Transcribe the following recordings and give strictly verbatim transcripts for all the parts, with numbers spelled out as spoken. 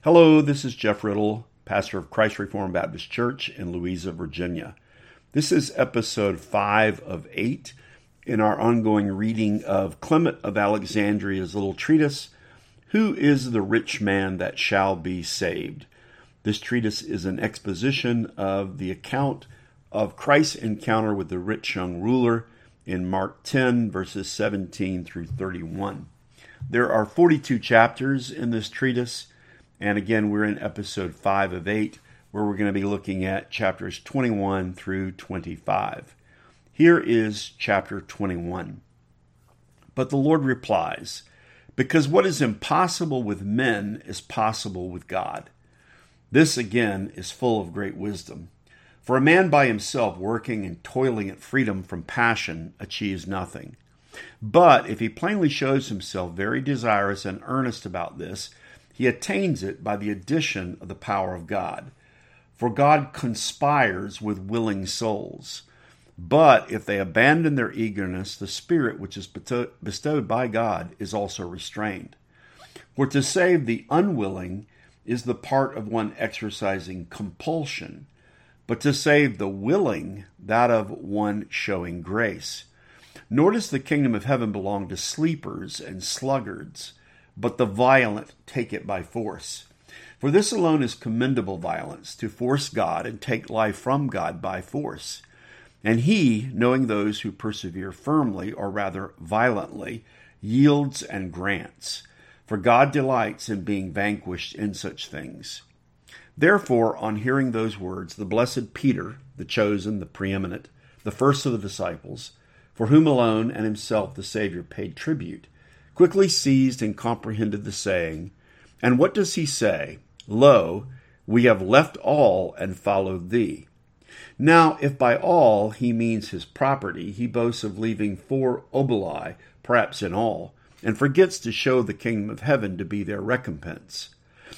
Hello, this is Jeff Riddle, pastor of Christ Reformed Baptist Church in Louisa, Virginia. This is episode five of eight in our ongoing reading of Clement of Alexandria's little treatise, Who is the Rich Man That Shall Be Saved? This treatise is an exposition of the account of Christ's encounter with the rich young ruler in Mark ten, verses seventeen through thirty-one. There are forty-two chapters in this treatise, and again, we're in episode five of eight, where we're going to be looking at chapters twenty-one through twenty-five. Here is chapter twenty-one. But the Lord replies, because what is impossible with men is possible with God. This, again, is full of great wisdom. For a man by himself working and toiling at freedom from passion achieves nothing. But if he plainly shows himself very desirous and earnest about this, he attains it by the addition of the power of God. For God conspires with willing souls. But if they abandon their eagerness, the Spirit which is bestowed by God is also restrained. For to save the unwilling is the part of one exercising compulsion, but to save the willing, that of one showing grace. Nor does the kingdom of heaven belong to sleepers and sluggards, but the violent take it by force. For this alone is commendable violence, to force God and take life from God by force. And he, knowing those who persevere firmly, or rather violently, yields and grants. For God delights in being vanquished in such things. Therefore, on hearing those words, the blessed Peter, the chosen, the preeminent, the first of the disciples, for whom alone and himself the Savior paid tribute, quickly seized and comprehended the saying. And what does he say? Lo, we have left all and followed thee. Now, if by all he means his property, he boasts of leaving four oboli, perhaps in all, and forgets to show the kingdom of heaven to be their recompense.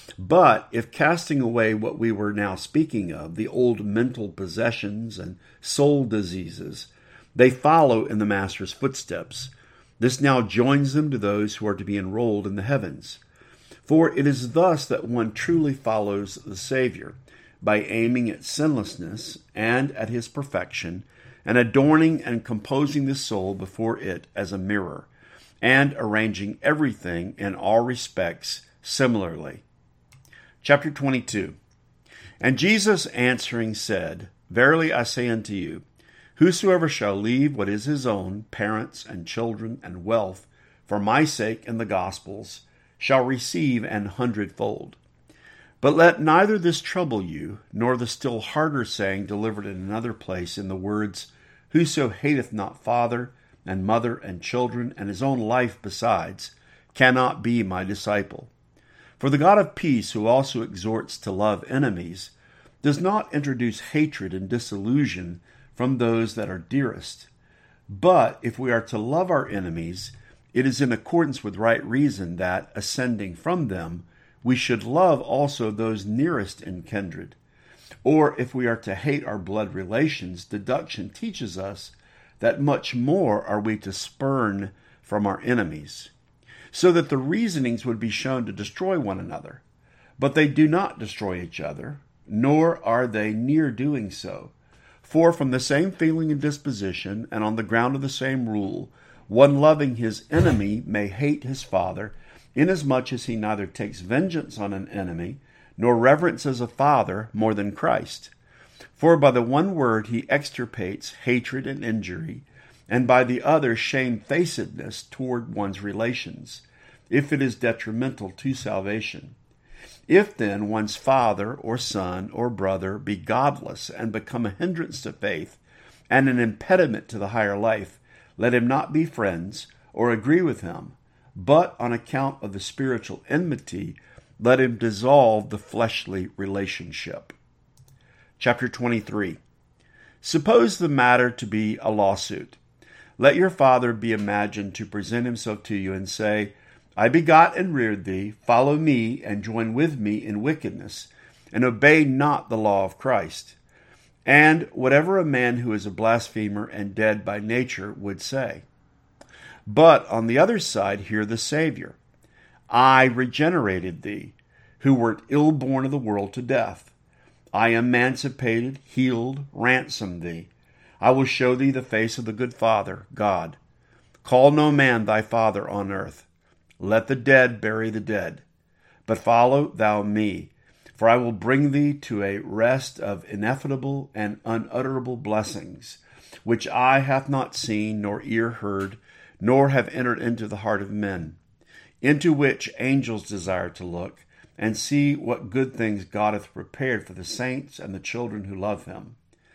But if casting away what we were now speaking of, the old mental possessions and soul diseases, they follow in the Master's footsteps, this now joins them to those who are to be enrolled in the heavens. For it is thus that one truly follows the Savior, by aiming at sinlessness and at his perfection, and adorning and composing the soul before it as a mirror, and arranging everything in all respects similarly. Chapter twenty-two. And Jesus answering said, Verily I say unto you, whosoever shall leave what is his own, parents and children and wealth, for my sake and the gospel's, shall receive an hundredfold. But let neither this trouble you, nor the still harder saying delivered in another place in the words, Whoso hateth not father and mother and children and his own life besides, cannot be my disciple. For the God of peace, who also exhorts to love enemies, does not introduce hatred and disillusion from those that are dearest. But if we are to love our enemies, it is in accordance with right reason that, ascending from them, we should love also those nearest in kindred. Or if we are to hate our blood relations, deduction teaches us that much more are we to spurn from our enemies, so that the reasonings would be shown to destroy one another. But they do not destroy each other, nor are they near doing so. For from the same feeling and disposition, and on the ground of the same rule, one loving his enemy may hate his father, inasmuch as he neither takes vengeance on an enemy, nor reverences a father more than Christ. For by the one word he extirpates hatred and injury, and by the other shamefacedness toward one's relations, if it is detrimental to salvation. If then one's father or son or brother be godless and become a hindrance to faith and an impediment to the higher life, let him not be friends or agree with him, but on account of the spiritual enmity, let him dissolve the fleshly relationship. Chapter twenty-three. Suppose the matter to be a lawsuit. Let your father be imagined to present himself to you and say, I begot and reared thee, follow me and join with me in wickedness, and obey not the law of Christ. And whatever a man who is a blasphemer and dead by nature would say. But on the other side, hear the Savior. I regenerated thee. who wert ill-born of the world to death. I emancipated, healed, ransomed thee. I will show thee the face of the good Father, God. Call no man thy father on earth. Let the dead bury the dead. But follow thou me, for I will bring thee to a rest of ineffable and unutterable blessings, which eye hath not seen, nor ear heard, nor have entered into the heart of men, into which angels desire to look, and see what good things God hath prepared for the saints and the children who love him.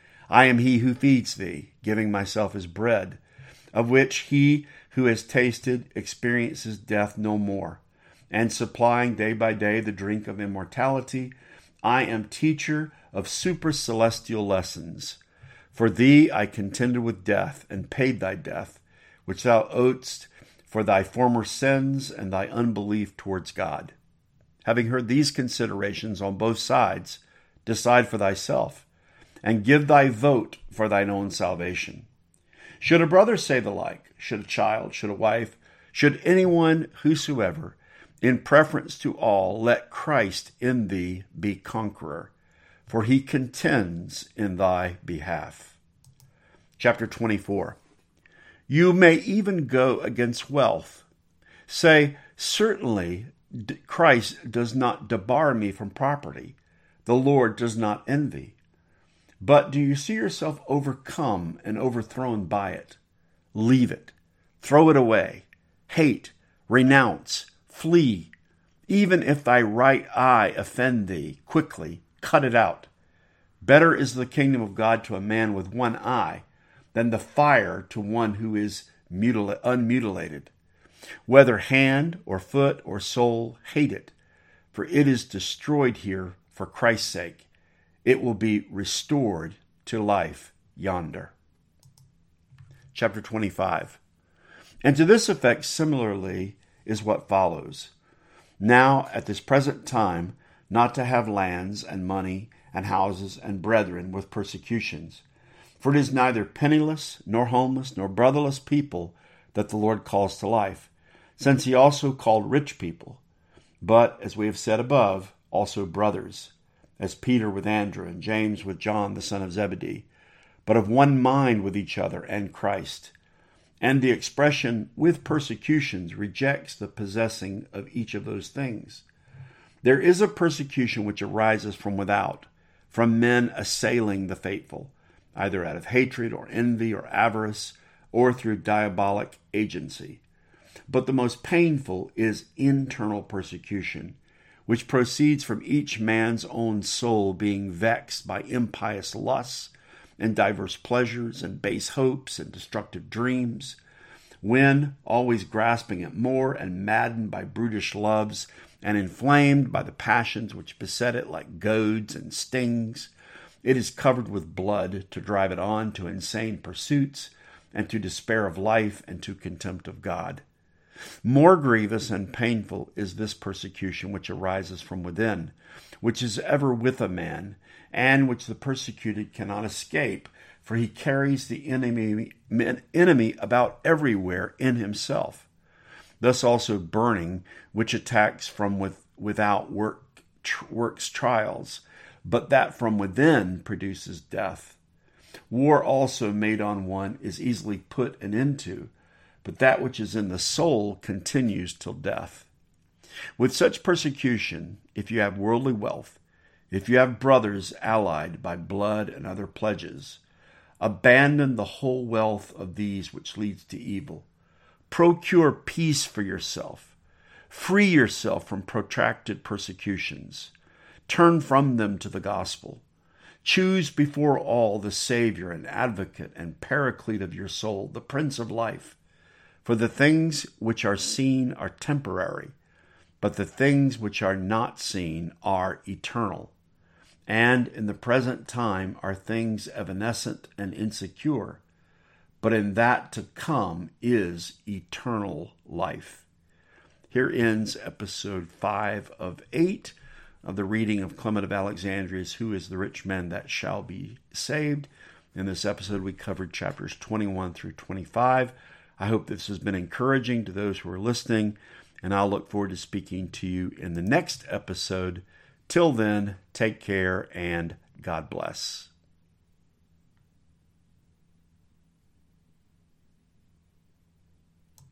I am he who feeds thee, giving myself as bread, of which he who has tasted experiences death no more, and supplying day by day the drink of immortality. I am teacher of supercelestial lessons. For thee I contended with death, and paid thy death, which thou owedst for thy former sins and thy unbelief towards God. Having heard these considerations on both sides, decide for thyself, and give thy vote for thine own salvation. Should a brother say the like, should a child, should a wife, should anyone whosoever, in preference to all, let Christ in thee be conqueror, for he contends in thy behalf. Chapter twenty-four. You may even go against wealth. Say, certainly Christ does not debar me from property. The Lord does not envy. But do you see yourself overcome and overthrown by it? Leave it. Throw it away. Hate. Renounce. Flee. Even if thy right eye offend thee, quickly cut it out. Better is the kingdom of God to a man with one eye than the fire to one who is mutil- unmutilated. Whether hand or foot or soul, hate it, for it is destroyed here for Christ's sake. It will be restored to life yonder. Chapter twenty-five. And to this effect similarly is what follows. Now at this present time, not to have lands and money and houses and brethren with persecutions. For it is neither penniless, nor homeless, nor brotherless people that the Lord calls to life, since he also called rich people, but, as we have said above, also brothers, as Peter with Andrew and James with John the son of Zebedee, but of one mind with each other and Christ. And the expression with persecutions rejects the possessing of each of those things. There is a persecution which arises from without, from men assailing the faithful, either out of hatred or envy or avarice, or through diabolic agency. But the most painful is internal persecution, which proceeds from each man's own soul being vexed by impious lusts and diverse pleasures and base hopes and destructive dreams, when, always grasping at more and maddened by brutish loves and inflamed by the passions which beset it like goads and stings, it is covered with blood to drive it on to insane pursuits and to despair of life and to contempt of God. More grievous and painful is this persecution which arises from within, which is ever with a man, and which the persecuted cannot escape, for he carries the enemy, enemy about everywhere in himself. Thus also burning, which attacks from with, without work, tr- works trials, but that from within produces death. War also made on one is easily put an end to, but that which is in the soul continues till death. With such persecution, if you have worldly wealth, if you have brothers allied by blood and other pledges, abandon the whole wealth of these which leads to evil. Procure peace for yourself. Free yourself from protracted persecutions. Turn from them to the gospel. Choose before all the Savior and Advocate and Paraclete of your soul, the Prince of Life. For the things which are seen are temporary, but the things which are not seen are eternal. And in the present time are things evanescent and insecure, but in that to come is eternal life. Here ends episode five of eight of the reading of Clement of Alexandria's Who is the Rich Man That Shall Be Saved? In this episode, we covered chapters twenty-one through twenty-five. I hope this has been encouraging to those who are listening, and I'll look forward to speaking to you in the next episode. Till then, take care and God bless.